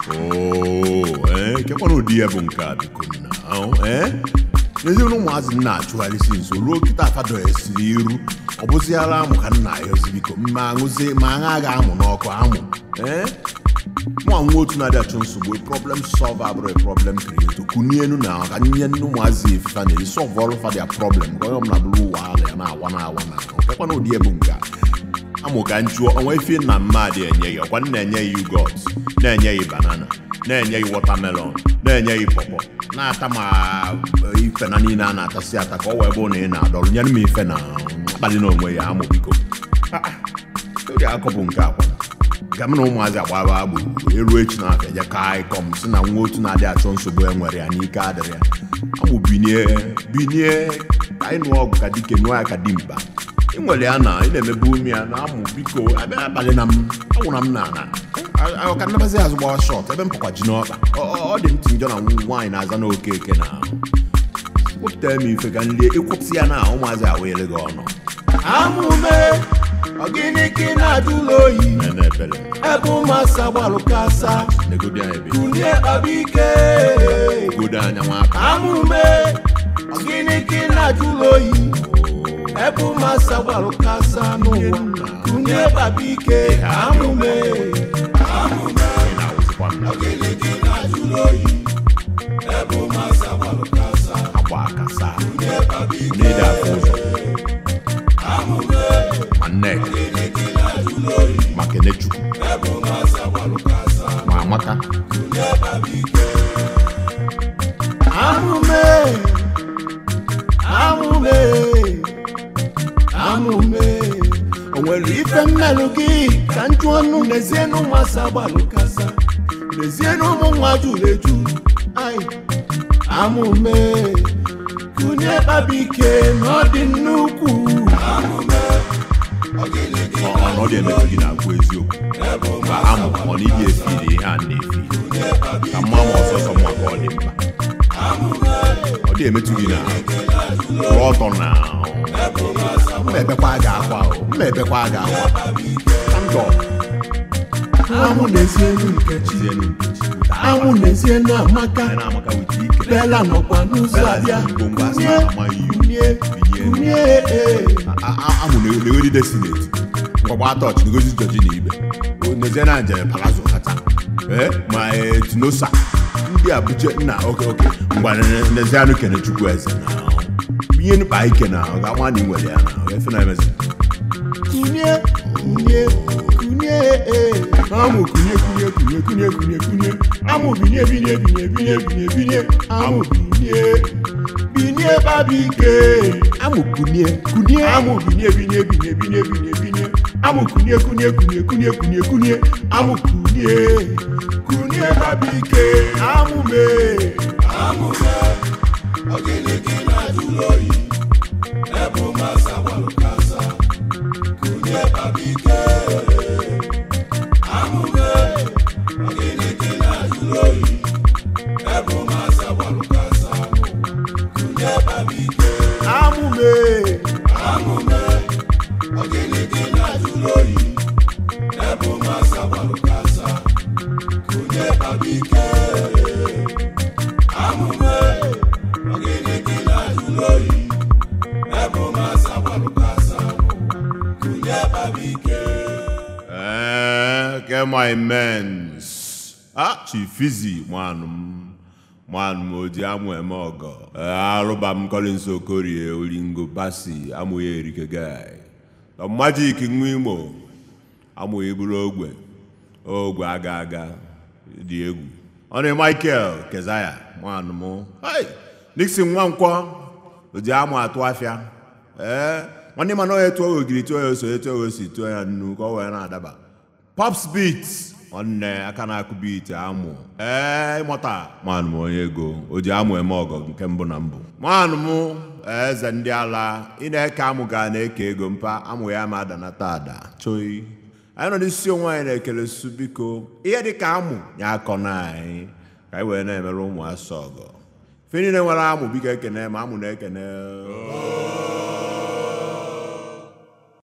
Che quando dia buncati con Nezi no mwazi na actually since ro kita fado esiru obuzi ala amu kan na yo zibiko ma nguze ma nga ga amu no ko amu mo nwotu na da chonsugbo problem solve abro problem create kunienu na kan nyenu mwazi fa na solve all for their problem go yom na blue wala na awana ke kwa no die bunga amu kan chuo onwe fi na mmade enye yo kwa na enye yogurt na enye banana na enye watermelon na enye popo na atama ife na ni na atasi ataka o webo na na adolu nya me ife na bali na onwe ya amu biko odi akobu nke akwa gam na ụmụazị agbaba agbu eru echi na afọ eje kai kom si na nwa otu na-adị achọ nsogbu enwere ya n'ike adịrị ya amụ binie ka ịnụ ọgụ ka dike nụọ ya ka dimkpa ị nwere ya na ị na-emebu ume ya na amụ biko abịa abalị na m anwụra m na ka nnabazi azụ gbawa shọt ebe m pụkwa ji n'ọkpa ọ dị m tinjọ na nwaanyị na-aza n'oke eke na wepụta m ife ka nlie ịkwụpụsị ya na ụmụazị awele gị ọnụ amụme ọgịnịkị na-ajụla oyi ebe ụmụasa gbalụkasa kunye abike amụme ọgịnịkị na-ajụla oyi ebe ụmụasa gbalụkasa n'ụwa kunye abike amụme ọgịnịkị na-ajụla oyi ebe ụmụasa gbalụkasa kunye abike Manek Makenechu Mamaka Amume onwere ife mmelụ gị ka njụ ọnụ n'ezie na ụmụasa gbalụkasa n'ezie na ụmụ nwa juru eju amume kunye babike n'ọdị nnukwu ọ dị emetụ gị na-akwụ eziokwu ka amụ ọ na ịdị efiri ihe a na-efi ka mma ma ọsọsọ mma ka ọ dị mkpa ọ dị emetụ gị na kwụrụ ọtọ na mma ebekwa ga akwa ndọ amụ n'ezie nkechi amụ n'ezie na amaka bela nọkwa n'ụzọ abịa kunye amụ na-eweri destinate ngwagba atọchị ngozi jọji na ibe n'ezie na njem palazzo kata ma tinosa ndị Abuja na oke ngwa n'ezie anụ kene chukwu eze na ihe nụkpa ike na ọ ga-anwa na nwere ya na efe na emezi kunye amụ kunye amụ binye amụ binye babike amụ kunye amụ binye amụ kunye amụ kunye babike amụme ọgịnịkị na-ajụla oyi ebe ụmụasa gbalụkasa kunye babike amụme ọgịnịkị na-ajụla oyi ebe ụmụasa gbalụkasa kunye babike amụme ọgịnịkị na-ajụla oyi ebe ụmụasa gbalụkasa kunye babike amụme ọgịnịkị na-ajụla oyi ebe ụmụasa gbalụkasa kunye babike get my mens Chifizi mwanum odi amụ eme ọgọ arụba m Collins Okorie Olingo Basi amụ ya erike guy the magic nwa Imo amụ ya bụrụ ogwe aga dị egwu ọ na Michael Kezaya nwanum Nixon Nwankwọ odi amụ atụ afịa nwanne mana ọ etu ogiri tụọ ya oso etu osi tụọ ya nnu ka ọ wee na-adaba Pops Beats onne aka na-akụ beat amụ ịmụta manụ onye ego o ji amụ eme ọgọ nke mbụ na mbụ manụ m eze ndị ala ị na-eke amụ ga na-eke ego mpa amụ ya ma adanata ada choi anyị nọ n'isi onwe anyị na-ekele su biko ihe dị ka amụ ya akọ na anyị ka anyị wee na-emere ụmụ asọ ọgọ fe niile nwere amụ biko ekene ma amụ na-ekene